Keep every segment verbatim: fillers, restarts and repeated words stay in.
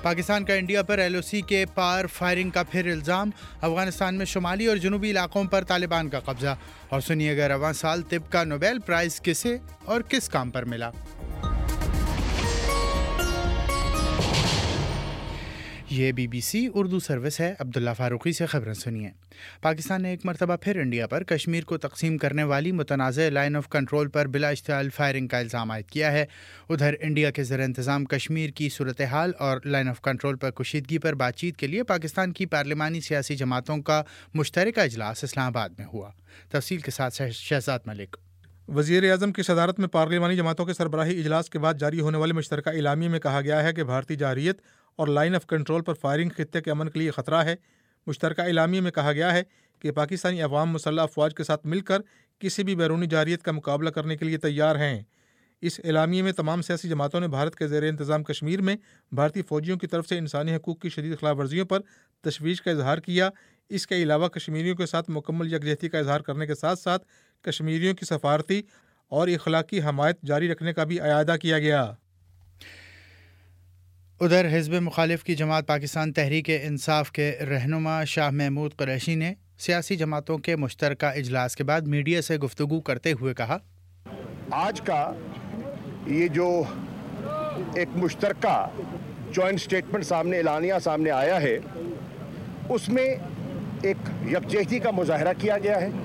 پاکستان کا انڈیا پر L O سی کے پار فائرنگ کا پھر الزام، افغانستان میں شمالی اور جنوبی علاقوں پر طالبان کا قبضہ، اور سنیے گا رواں سال طب کا نوبیل پرائز کسے اور کس کام پر ملا۔ یہ B B C Urdu service ہے۔ عبداللہ فاروقی سے خبریں سنیے۔ پاکستان نے ایک مرتبہ پھر انڈیا پر کشمیر کو تقسیم کرنے والی متنازع لائن آف کنٹرول پر بلا اشتعال فائرنگ کا الزام عائد کیا ہے۔ ادھر انڈیا کے زیر انتظام کشمیر کی صورتحال اور لائن آف کنٹرول پر کشیدگی پر بات چیت کے لیے پاکستان کی پارلیمانی سیاسی جماعتوں کا مشترکہ اجلاس اسلام آباد میں ہوا۔ تفصیل کے ساتھ شہزاد ملک۔ وزیر اعظم کی صدارت میں پارلیمانی جماعتوں کے سربراہی اجلاس کے بعد جاری ہونے والے مشترکہ اعلامیے میں کہا گیا ہے کہ بھارتی جارحیت اور لائن آف کنٹرول پر فائرنگ خطے کے امن کے لیے خطرہ ہے۔ مشترکہ اعلامیے میں کہا گیا ہے کہ پاکستانی عوام مسلح افواج کے ساتھ مل کر کسی بھی بیرونی جارحیت کا مقابلہ کرنے کے لیے تیار ہیں۔ اس اعلامیے میں تمام سیاسی جماعتوں نے بھارت کے زیر انتظام کشمیر میں بھارتی فوجیوں کی طرف سے انسانی حقوق کی شدید خلاف ورزیوں پر تشویش کا اظہار کیا۔ اس کے علاوہ کشمیریوں کے ساتھ مکمل یکجہتی کا اظہار کرنے کے ساتھ ساتھ کشمیریوں کی سفارتی اور اخلاقی حمایت جاری رکھنے کا بھی اعادہ کیا گیا۔ ادھر حزب مخالف کی جماعت پاکستان تحریک انصاف کے رہنما شاہ محمود قریشی نے سیاسی جماعتوں کے مشترکہ اجلاس کے بعد میڈیا سے گفتگو کرتے ہوئے کہا، آج کا یہ جو ایک مشترکہ جوائنٹ سٹیٹمنٹ سامنے اعلانیہ سامنے آیا ہے، اس میں ایک یکجہتی کا مظاہرہ کیا گیا ہے۔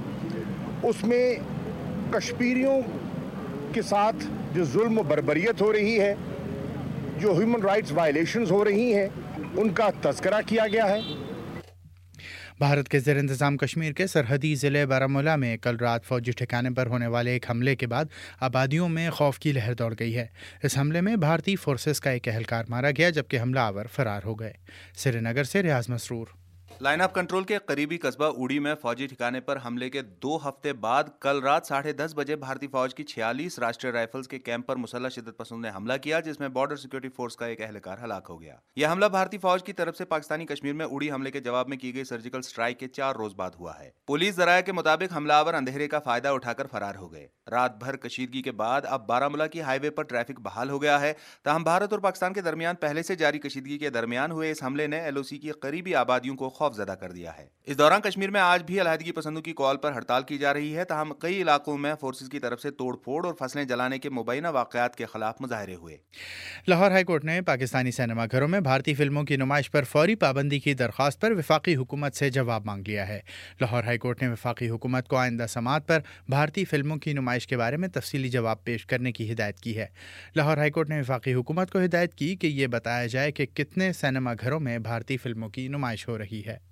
اس میں کشمیریوں کے ساتھ جو ظلم و بربریت ہو رہی ہے، جو ہیومن رائٹس وائلیشنز ہو رہی ہیں، ان کا تذکرہ کیا گیا ہے۔ بھارت کے زیر انتظام کشمیر کے سرحدی ضلع بارہمولہ میں کل رات فوجی ٹھکانے پر ہونے والے ایک حملے کے بعد آبادیوں میں خوف کی لہر دوڑ گئی ہے۔ اس حملے میں بھارتی فورسز کا ایک اہلکار مارا گیا جبکہ حملہ آور فرار ہو گئے۔ سری نگر سے ریاض مسرور۔ لائن آف کنٹرول کے قریبی قصبہ اوڑی میں فوجی ٹھکانے پر حملے کے دو ہفتے بعد کل رات ساڑھے دس بجے بھارتی فوج کی چھیالیس راشٹریہ رائفلز کے کیمپ پر مسلح شدت پسند نے حملہ کیا، جس میں بارڈر سیکورٹی فورس کا ایک اہلکار ہلاک ہو گیا۔ یہ حملہ بھارتی فوج کی طرف سے پاکستانی کشمیر میں اوڑی حملے کے جواب میں کی گئی سرجیکل سٹرائیک کے چار روز بعد ہوا ہے۔ پولیس ذرائع کے مطابق حملہ آور اندھیرے کا فائدہ اٹھا کر فرار ہو گئے۔ رات بھر کشیدگی کے بعد اب بارہمولہ کی ہائی وے پر ٹریفک بحال ہو گیا ہے، تاہم بھارت اور پاکستان کے درمیان پہلے سے جاری کشیدگی کے درمیان ہوئے اس حملے نے ایل او سی کی قریبی آبادیوں کو خوف زدہ کر دیا ہے۔ اس دوران کشمیر میں آج بھی علیحدگی پسندوں کی کال پر ہڑتال کی جا رہی ہے، تاہم کئی علاقوں میں فورسز کی طرف سے توڑ پھوڑ اور فصلیں جلانے کے مبینہ واقعات کے خلاف مظاہرے ہوئے۔ لاہور ہائی کورٹ نے پاکستانی سینما گھروں میں بھارتی فلموں کی نمائش پر فوری پابندی کی درخواست پر وفاقی حکومت سے جواب مانگ لیا ہے۔ لاہور ہائی کورٹ نے وفاقی حکومت کو آئندہ سماعت پر بھارتی فلموں کی نمائش کے بارے میں تفصیلی جواب پیش کرنے کی ہدایت کی ہے۔ لاہور ہائی کورٹ نے وفاقی حکومت کو ہدایت کی کہ یہ بتایا جائے کہ کتنے سینما گھروں میں بھارتی فلموں کی نمائش ہو رہی ہے۔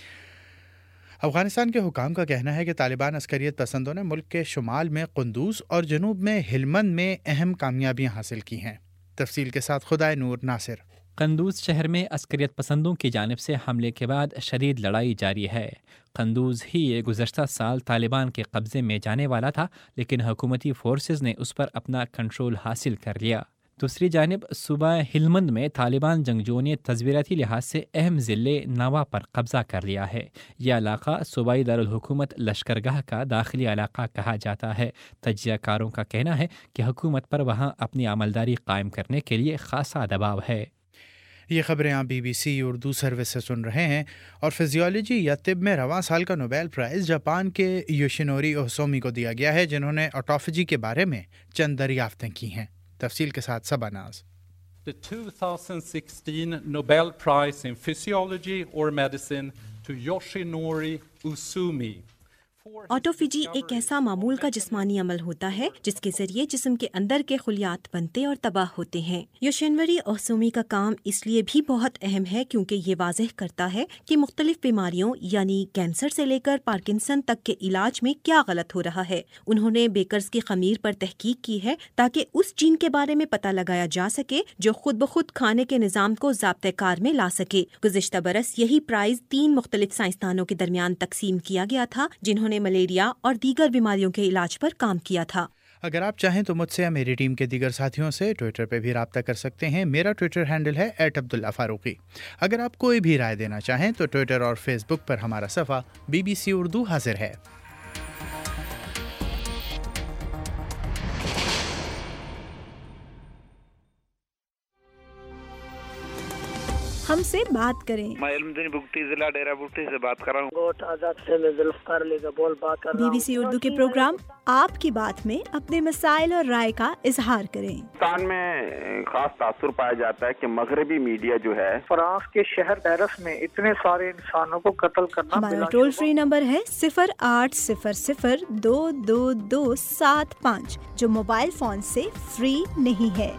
افغانستان کے حکام کا کہنا ہے کہ طالبان عسکریت پسندوں نے ملک کے شمال میں قندوز اور جنوب میں ہلمند میں اہم کامیابیاں حاصل کی ہیں۔ تفصیل کے ساتھ خدائے نور ناصر۔ قندوز شہر میں عسکریت پسندوں کی جانب سے حملے کے بعد شدید لڑائی جاری ہے۔ قندوز ہی یہ گزشتہ سال طالبان کے قبضے میں جانے والا تھا، لیکن حکومتی فورسز نے اس پر اپنا کنٹرول حاصل کر لیا۔ دوسری جانب صوبہ ہلمند میں طالبان جنگجوؤں نے تصویراتی لحاظ سے اہم ضلع نوا پر قبضہ کر لیا ہے۔ یہ علاقہ صوبائی دارالحکومت لشکرگاہ کا داخلی علاقہ کہا جاتا ہے۔ تجزیہ کاروں کا کہنا ہے کہ حکومت پر وہاں اپنی عملداری قائم کرنے کے لیے خاصا دباؤ ہے۔ یہ خبریں آپ B B C Urdu service سے سن رہے ہیں۔ اور فزیولوجی یا طب میں رواں سال کا نوبیل پرائز جاپان کے یوشینوری اوسومی کو دیا گیا ہے، جنہوں نے آٹوفیجی کے بارے میں چند دریافتیں کی ہیں۔ تفصیل کے ساتھ سبا ناز۔ The two thousand sixteen Nobel Prize in Physiology or Medicine to Yoshinori Usumi. آٹوفیجی ایک ایسا معمول کا جسمانی عمل ہوتا ہے جس کے ذریعے جسم کے اندر کے خلیات بنتے اور تباہ ہوتے ہیں۔ یوشینوری اوسومی کا کام اس لیے بھی بہت اہم ہے کیونکہ یہ واضح کرتا ہے کہ مختلف بیماریوں یعنی کینسر سے لے کر پارکنسن تک کے علاج میں کیا غلط ہو رہا ہے۔ انہوں نے بیکرز کی خمیر پر تحقیق کی ہے تاکہ اس جین کے بارے میں پتہ لگایا جا سکے جو خود بخود کھانے کے نظام کو ضابطۂ کار میں لا سکے۔ گزشتہ برس یہی پرائز تین مختلف سائنسدانوں کے درمیان تقسیم کیا گیا تھا جنہوں نے ملیریا اور دیگر بیماریوں کے علاج پر کام کیا تھا۔ اگر آپ چاہیں تو مجھ سے یا میری ٹیم کے دیگر ساتھیوں سے ٹویٹر پہ بھی رابطہ کر سکتے ہیں۔ میرا ٹویٹر ہینڈل ہے ایٹ عبداللہ فاروقی۔ اگر آپ کوئی بھی رائے دینا چاہیں تو ٹویٹر اور فیس بک پر ہمارا صفحہ بی بی سی اردو حاضر ہے۔ ہم سے بات کریں۔ میں علمدین بگٹی ضلع ڈیرہ بگٹی سے بات کر رہا ہوں۔ گوٹ آزاد سے میں ذوالفقار علی گبول بات کر رہا ہوں۔ بی بی سی اردو کے پروگرام آپ کی بات میں اپنے مسائل اور رائے کا اظہار کریں۔ پاکستان میں خاص تاثر پایا جاتا ہے کہ مغربی میڈیا جو ہے فرانس کے شہر پیرس میں اتنے سارے انسانوں کو قتل کرنا۔ ہمارا ٹول فری نمبر ہے صفر آٹھ صفر صفر دو دو دو سات پانچ جو موبائل فون سے فری نہیں ہے۔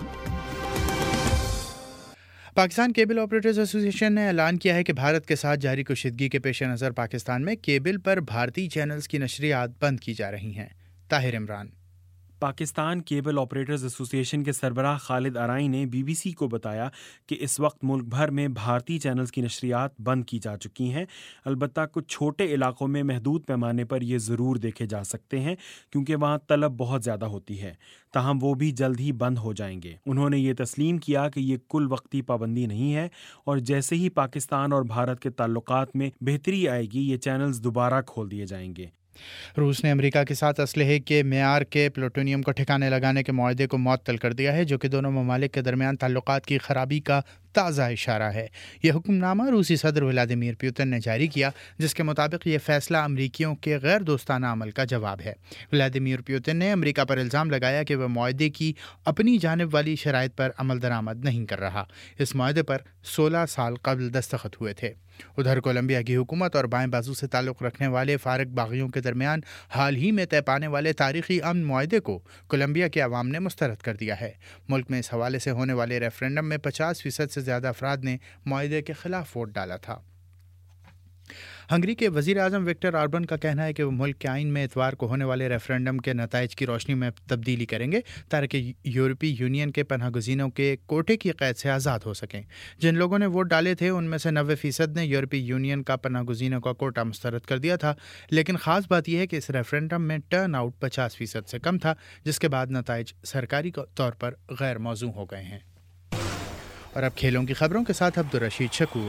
پاکستان کیبل آپریٹرز ایسوسی ایشن نے اعلان کیا ہے کہ بھارت کے ساتھ جاری کشیدگی کے پیش نظر پاکستان میں کیبل پر بھارتی چینلز کی نشریات بند کی جا رہی ہیں۔ Tahir Imran. Pakistan cable operators association کے سربراہ خالد ارائی نے بی بی سی کو بتایا کہ اس وقت ملک بھر میں بھارتی چینلز کی نشریات بند کی جا چکی ہیں، البتہ کچھ چھوٹے علاقوں میں محدود پیمانے پر یہ ضرور دیکھے جا سکتے ہیں کیونکہ وہاں طلب بہت زیادہ ہوتی ہے، تاہم وہ بھی جلد ہی بند ہو جائیں گے۔ انہوں نے یہ تسلیم کیا کہ یہ کل وقتی پابندی نہیں ہے اور جیسے ہی پاکستان اور بھارت کے تعلقات میں بہتری آئے گی یہ چینلز دوبارہ کھول دیے جائیں گے۔ روس نے امریکہ کے ساتھ اسلحے کے معیار کے پلوٹونیم کو ٹھکانے لگانے کے معاہدے کو معطل کر دیا ہے، جو کہ دونوں ممالک کے درمیان تعلقات کی خرابی کا تازہ اشارہ ہے۔ یہ حکم نامہ روسی صدر ولادیمیر پوتن نے جاری کیا، جس کے مطابق یہ فیصلہ امریکیوں کے غیر دوستانہ عمل کا جواب ہے۔ ولادیمیر پوتن نے امریکہ پر الزام لگایا کہ وہ معاہدے کی اپنی جانب والی شرائط پر عمل درآمد نہیں کر رہا۔ اس معاہدے پر سولہ سال قبل دستخط ہوئے تھے۔ ادھر کولمبیا کی حکومت اور بائیں بازو سے تعلق رکھنے والے فارغ باغیوں کے درمیان حال ہی میں طے پانے والے تاریخی امن معاہدے کو کولمبیا کے عوام نے مسترد کر دیا ہے۔ ملک میں اس حوالے سے ہونے والے ریفرنڈم میں پچاس فیصد سے زیادہ افراد نے معاہدے کے خلاف ووٹ ڈالا تھا۔ ہنگری کے وزیر اعظم وکٹر آربن کا کہنا ہے کہ وہ ملک کے آئین میں اتوار کو ہونے والے ریفرنڈم کے نتائج کی روشنی میں تبدیلی کریں گے تاکہ یورپی یونین کے پناہ گزینوں کے کوٹے کی قید سے آزاد ہو سکیں۔ جن لوگوں نے ووٹ ڈالے تھے ان میں سے نوے فیصد نے یورپی یونین کا پناہ گزینوں کا کوٹا مسترد کر دیا تھا، لیکن خاص بات یہ ہے کہ اس ریفرنڈم میں ٹرن آؤٹ پچاس فیصد سے کم تھا، جس کے بعد نتائج سرکاری طور پر غیر موزوں ہو گئے ہیں۔ اور اب کھیلوں کی خبروں کے ساتھ عبدالرشید شکور۔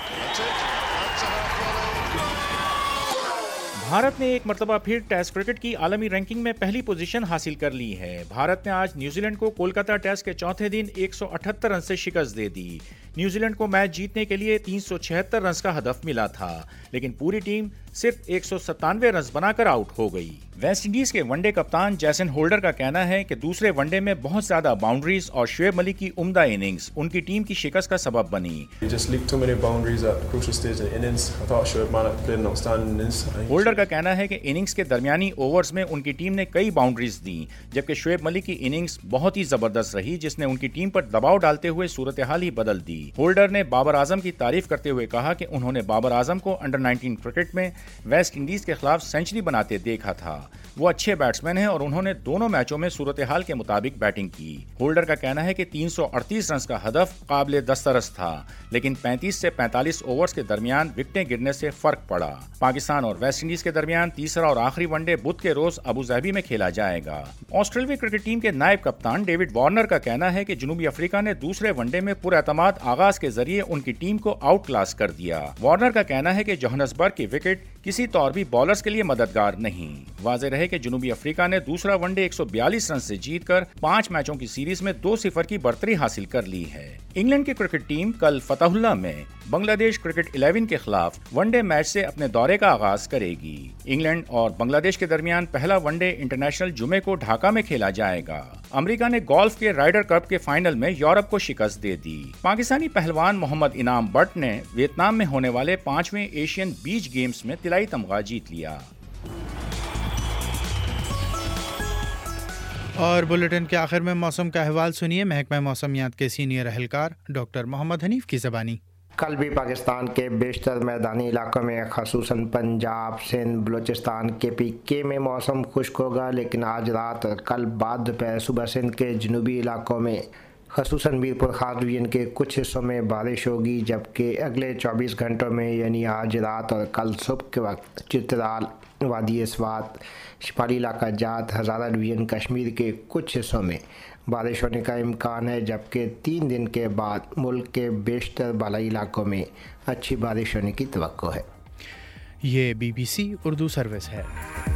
بھارت نے ایک مرتبہ پھر ٹیسٹ کرکٹ کی عالمی رینکنگ میں پہلی پوزیشن حاصل کر لی ہے۔ بھارت نے آج نیوزی لینڈ کو کولکتہ ٹیسٹ کے چوتھے دن ایک سو اٹھہتر رن سے شکست دے دی۔ نیوزی لینڈ کو میچ جیتنے کے لیے تین سو چھہتر رنز کا ہدف ملا تھا، لیکن پوری ٹیم صرف ایک سو ستانوے رنز بنا کر آؤٹ ہو گئی۔ ویسٹ انڈیز کے ون ڈے کپتان جیسن ہولڈر کا کہنا ہے کہ دوسرے ون ڈے میں بہت زیادہ باؤنڈریز اور شعیب ملک کی عمدہ اننگز ان کی ٹیم کی شکست کا سبب بنی۔ ہولڈر کا کہنا ہے کہ اننگز کے درمیانی اوورز میں ان کی ٹیم نے کئی باؤنڈریز دیں، جبکہ شعیب ملک کی اننگز بہت ہی زبردست رہی جس نے ان کی ٹیم پر دباؤ ڈالتے ہوئے صورتحال ہی بدل دی۔ ہولڈر نے بابر اعظم کی تعریف کرتے ہوئے کہا کہ انہوں نے بابر اعظم کو انڈر نائنٹین کرکٹ میں ویسٹ انڈیز کے خلاف سینچری بناتے دیکھا تھا۔ وہ اچھے بیٹسمین ہیں اور انہوں نے دونوں میچوں میں صورتحال کے مطابق بیٹنگ کی۔ ہولڈر کا کہنا ہے کہ تین سو اڑتیس رنز کا ہدف قابل دسترس تھا، لیکن پینتیس سے پینتالیس اوورز کے درمیان وکٹیں گرنے سے فرق پڑا۔ پاکستان اور ویسٹ انڈیز کے درمیان تیسرا اور آخری ون ڈے بدھ کے روز ابو ظہبی میں کھیلا جائے گا۔ آسٹریلوی کرکٹ ٹیم کے نائب کپتان ڈیوڈ وارنر کا کہنا ہے کہ جنوبی افریقہ نے دوسرے ون ڈے میں پر اعتماد آغاز کے ذریعے ان کی ٹیم کو آؤٹ کلاس کر دیا۔ وارنر کا کہنا ہے کہ جوہانسبرگ کی وکٹ کسی طور بھی بالرز کے لیے مددگار نہیں۔ واضح رہے کہ جنوبی افریقہ نے دوسرا ون ڈے ایک سو بیالیس رن سے جیت کر پانچ میچوں کی سیریز میں دو صفر کی برتری حاصل کر لی ہے۔ انگلینڈ کی کرکٹ ٹیم کل فتح اللہ میں بنگلہ دیش کرکٹ الیون کے خلاف ون ڈے میچ سے اپنے دورے کا آغاز کرے گی۔ انگلینڈ اور بنگلہ دیش کے درمیان پہلا ون ڈے انٹرنیشنل جمعے کو ڈھاکہ میں کھیلا جائے گا۔ امریکہ نے گولف کے رائڈر کپ کے فائنل میں یورپ کو شکست دے دی۔ پاکستانی پہلوان محمد انعام بٹ نے ویتنام میں ہونے والے پانچویں ایشین بیچ گیمز میں طلائی تمغہ جیت لیا۔ اور بلیٹن کے آخر میں موسم کا احوال سنیے محکمہ موسمیات کے سینئر اہلکار ڈاکٹر محمد حنیف کی زبانی۔ کل بھی پاکستان کے بیشتر میدانی علاقوں میں خصوصاً پنجاب، سندھ، بلوچستان کے پی کے میں موسم خشک ہوگا، لیکن آج رات اور کل بعد دوپہر صبح سندھ کے جنوبی علاقوں میں خصوصاً میرپور خاص ڈویژن کے کچھ حصوں میں بارش ہوگی، جبکہ اگلے چوبیس گھنٹوں میں یعنی آج رات اور کل صبح کے وقت چترال، وادی سوات، شمالی علاقہ جات، ہزارہ ڈویژن کشمیر کے کچھ حصوں میں بارش ہونے کا امکان ہے، جبکہ تین دن کے بعد ملک کے بیشتر بالائی علاقوں میں اچھی بارش ہونے کی توقع ہے۔ یہ B B C Urdu service ہے۔